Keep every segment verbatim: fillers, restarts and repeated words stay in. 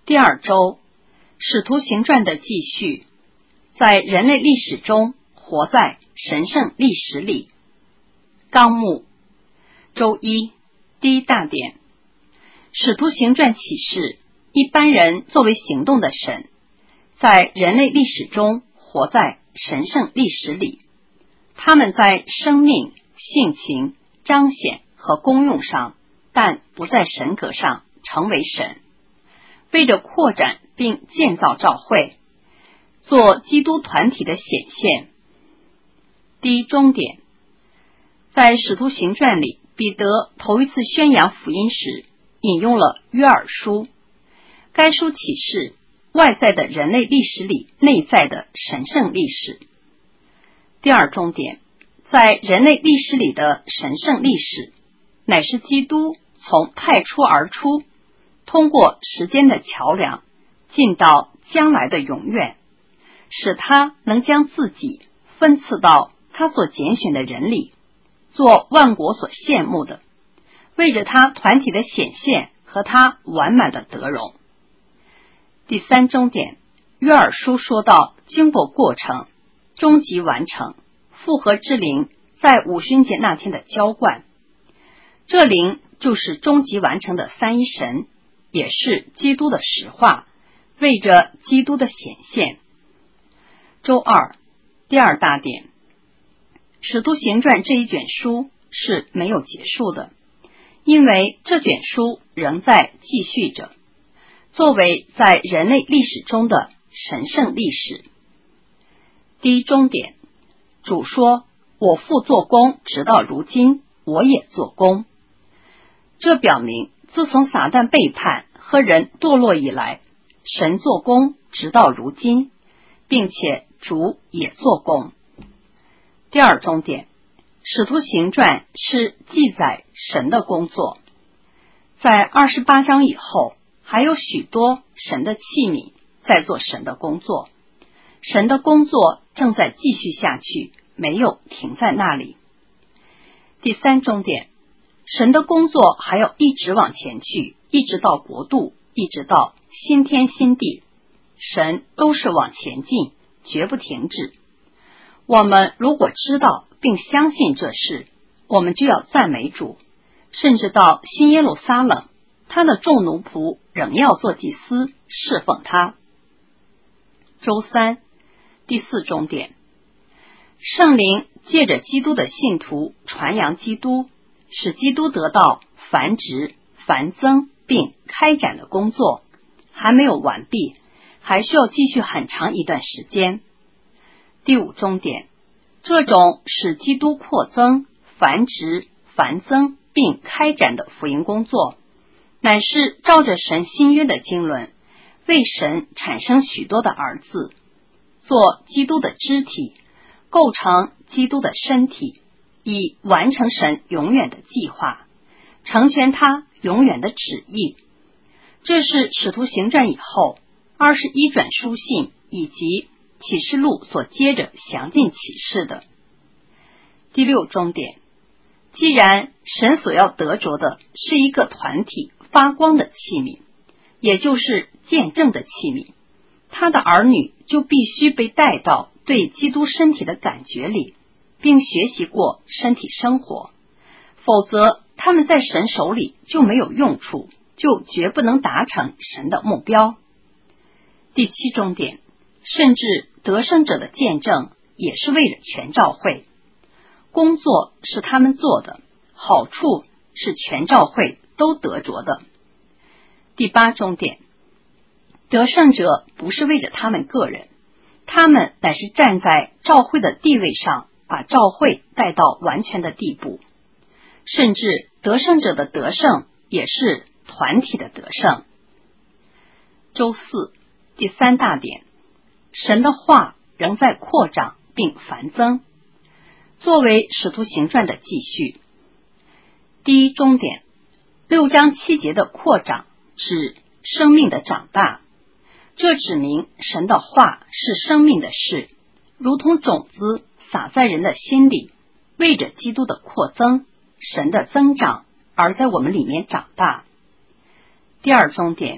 第二周，使徒行传的继续，在人类历史中活在神圣历史里。纲目，周一，第一大点，使徒行传启示一般人作为行动的神，在人类历史中活在神圣历史里。他们在生命、性情、彰显和功用上，但不在神格上成为神，为着扩展并建造教会，做基督团体的显现。第一终点，在使徒行传里，彼得头一次宣扬福音时引用了约珥书，该书启示外在的人类历史里内在的神圣历史。第二终点，在人类历史里的神圣历史，乃是基督从太初而出，通过时间的桥梁进到将来的永远，使他能将自己分赐到他所拣选的人里，做万国所羡慕的，为着他团体的显现和他完满的得荣。第三终点，约珥书说到经过过程，终极完成，复合之灵在五旬节那天的浇灌，这灵就是终极完成的三一神，也是基督的实化，为着基督的显现。周二，第二大点，使徒行传这一卷书是没有结束的，因为这卷书仍在继续着，作为在人类历史中的神圣历史。第一终点，主说，我父做工，直到如今，我也做工。这表明自从撒旦背叛和人堕落以来，神做工直到如今，并且主也做工。第二终点，使徒行传是记载神的工作，在二十八章以后还有许多神的器皿在做神的工作，神的工作正在继续下去，没有停在那里。第三终点，神的工作还要一直往前去，一直到国度，一直到新天新地，神都是往前进，绝不停止。我们如果知道并相信这事，我们就要赞美主，甚至到新耶路撒冷，他的众奴仆仍要做祭司，侍奉他。周三，第四终点，圣灵借着基督的信徒传扬基督，使基督得到繁殖、繁增并开展的工作，还没有完毕，还需要继续很长一段时间。第五终点，这种使基督扩增、繁殖、繁增并开展的福音工作，乃是照着神新约的经纶，为神产生许多的儿子，做基督的肢体，构成基督的身体，以完成神永远的计划，成全他永远的旨意。这是使徒行传以后二十一卷书信以及启示录所接着详尽启示的。第六终点，既然神所要得着的是一个团体发光的器皿，也就是见证的器皿，他的儿女就必须被带到对基督身体的感觉里，并学习过身体生活，否则他们在神手里就没有用处，就绝不能达成神的目标。第七终点，甚至得胜者的见证也是为了全教会，工作是他们做的，好处是全教会都得着的。第八终点，得胜者不是为着他们个人，他们乃是站在教会的地位上，把教会带到完全的地步，甚至得胜者的得胜也是团体的得胜。周四，第三大点，神的话仍在扩长并繁增，作为使徒行传的继续。第一终点，六章七节的扩长指生命的长大，这指明神的话是生命的事，如同种子撒在人的心里，为着基督的扩增，神的增长而在我们里面长大。第二终点，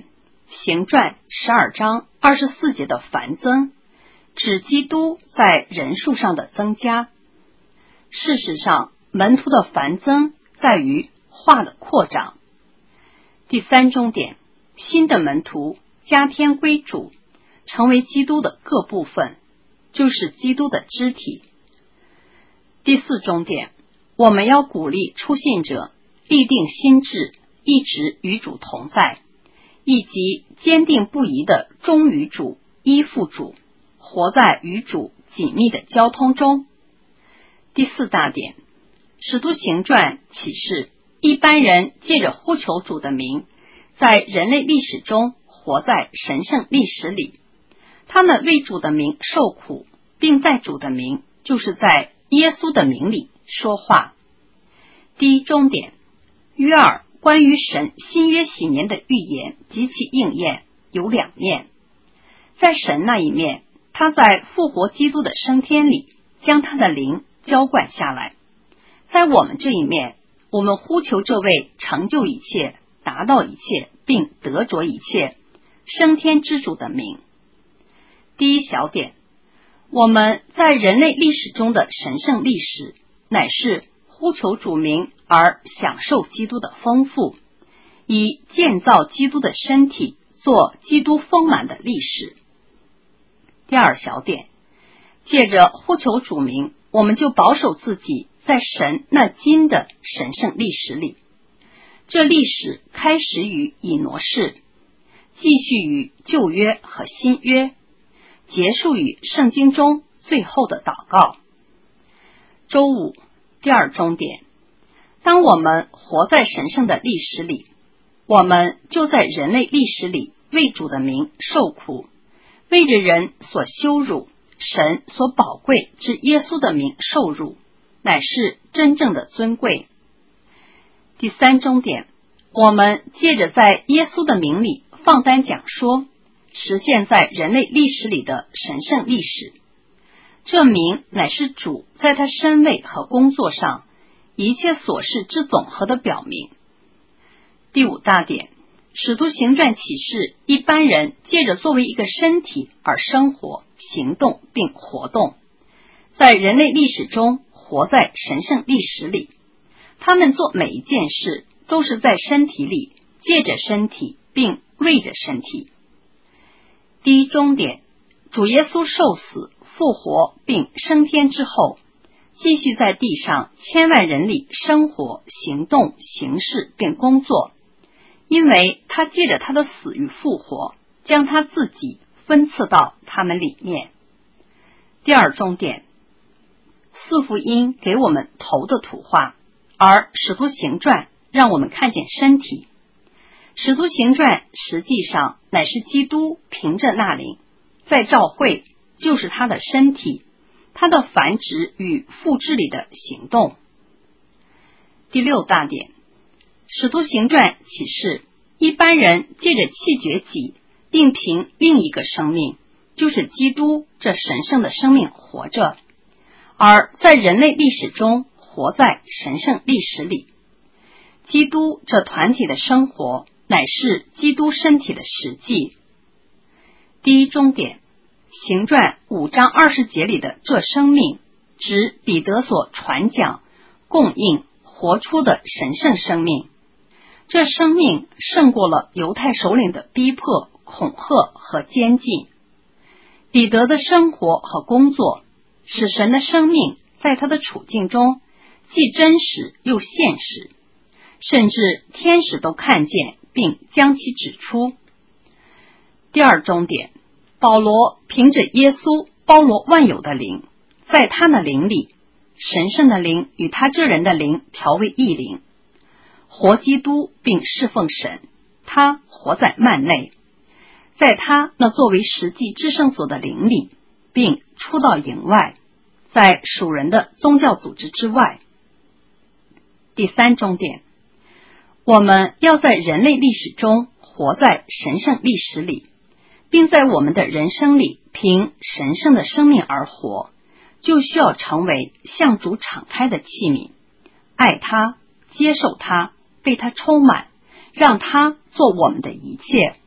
行传十二章二十四节的繁增，指基督在人数上的增加。事实上，门徒的繁增在于话的扩张。第三中点，新的门徒加添归主，成为基督的各部分，就是基督的肢体。第四中点，我们要鼓励初信者立定心志，一直与主同在，以及坚定不移的忠于主、依附主，活在与主紧密的交通中。第四大点，使徒行传启示一般人借着呼求主的名，在人类历史中活在神圣历史里，他们为主的名受苦，并在主的名，就是在耶稣的名里说话。第一中点，约珥关于神新约禧年的预言及其应验有两面。在神那一面，他在复活基督的升天里将他的灵浇灌下来。在我们这一面，我们呼求这位成就一切、达到一切并得着一切升天之主的名。第一小点，我们在人类历史中的神圣历史，乃是呼求主名而享受基督的丰富，以建造基督的身体做基督丰满的历史。第二小点，借着呼求主名，我们就保守自己在神那今的神圣历史里。这历史开始于以挪士，继续于旧约和新约，结束于圣经中最后的祷告。周五，第二中点，当我们活在神圣的历史里，我们就在人类历史里为主的名受苦，为着人所羞辱、神所宝贵之耶稣的名受辱，乃是真正的尊贵。第三中点，我们借着在耶稣的名里放胆讲说，实现在人类历史里的神圣历史。这名乃是主在他身位和工作上一切所事之总和的表明。第五大点，使徒行传启示一般人借着作为一个身体而生活、行动并活动，在人类历史中活在神圣历史里。他们做每一件事都是在身体里，借着身体并为着身体。第一中点，主耶稣受死、复活并升天之后，继续在地上千万人里生活、行动、行事并工作，因为他借着他的死与复活，将他自己分赐到他们里面。第二中点，四福音给我们头的图画，而使徒行传让我们看见身体。使徒行传实际上乃是基督凭着那灵在召会，就是他的身体，他的繁殖与复制里的行动。第六大点，使徒行传启示一般人借着气绝己，并凭另一个生命，就是基督这神圣的生命活着，而在人类历史中活在神圣历史里。基督这团体的生活乃是基督身体的实际。第一中点，行传五章二十节里的这生命，指彼得所传讲、供应、活出的神圣生命。这生命胜过了犹太首领的逼迫、恐吓和监禁。彼得的生活和工作，使神的生命在他的处境中既真实又现实，甚至天使都看见并将其指出。第二中点，保罗凭着耶稣包罗万有的灵，在他的灵里，神圣的灵与他这人的灵调为一灵，活基督并侍奉神。他活在幔内，在他那作为实际至圣所的灵里，并出到营外，在属人的宗教组织之外。第三中点，我们要在人类历史中活在神圣历史里，并在我们的人生里凭神圣的生命而活，就需要成为向主敞开的器皿，爱他、接受他、被他充满，让他做我们的一切，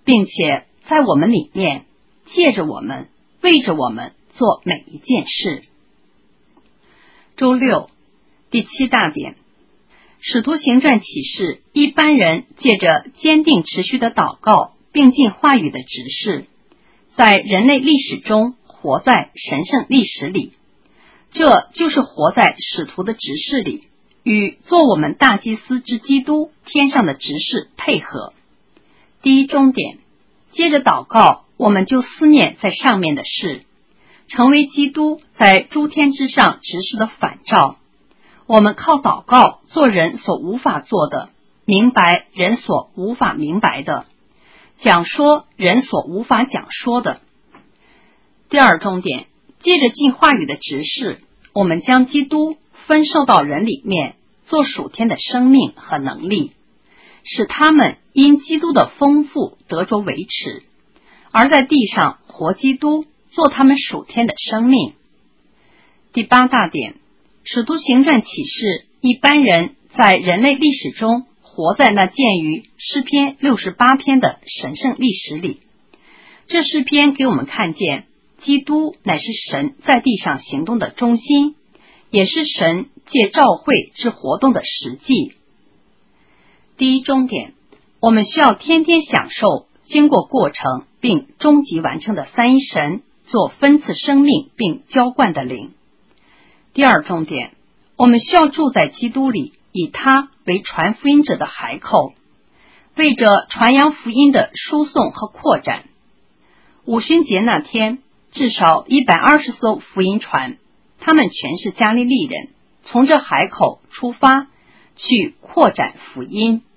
并且在我们里面，借着我们，为着我们做每一件事。周六第七大点，使徒行传启示一般人借着坚定持续的祷告，并尽话语的指示，在人类历史中活在神圣历史里，这就是活在使徒的执事里，与做我们大祭司之基督天上的执事配合。第一终点，接着祷告，我们就思念在上面的事，成为基督在诸天之上执事的反照。我们靠祷告做人所无法做的，明白人所无法明白的，讲说人所无法讲说的。第二终点，借着尽话语的指示，我们将基督分授到人里面，做属天的生命和能力，使他们因基督的丰富得着维持，而在地上活基督，做他们属天的生命。第八大点，使徒行传启示一般人在人类历史中活在那鉴于诗篇六十八篇的神圣历史里。这诗篇给我们看见基督乃是神在地上行动的中心，也是神借召会之活动的实际。第一终点，我们需要天天享受经过过程并终极完成的三一神做分赐生命并浇灌的灵。第二重点，我们需要住在基督里，以他为传福音者的海口，为着传扬福音的输送和扩展。五旬节那天，至少一百二十艘福音船，他们全是加利利人，从这海口出发去扩展福音。